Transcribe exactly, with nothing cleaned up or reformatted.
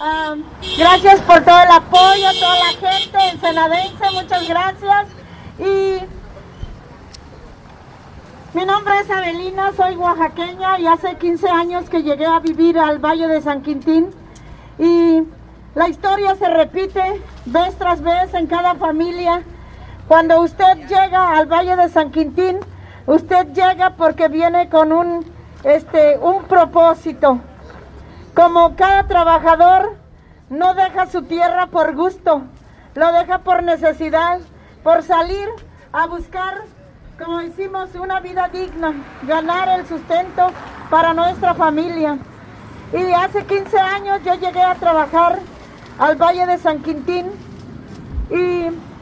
Um, gracias por todo el apoyo, toda la gente ensenadense, muchas gracias. Y mi nombre es Avelina, soy oaxaqueña y hace quince años que llegué a vivir al Valle de San Quintín. Y la historia se repite vez tras vez en cada familia. Cuando usted llega al Valle de San Quintín, usted llega porque viene con un, este, un propósito. Como cada trabajador no deja su tierra por gusto, lo deja por necesidad, por salir a buscar, como decimos, una vida digna, ganar el sustento para nuestra familia. Y hace quince años yo llegué a trabajar al Valle de San Quintín y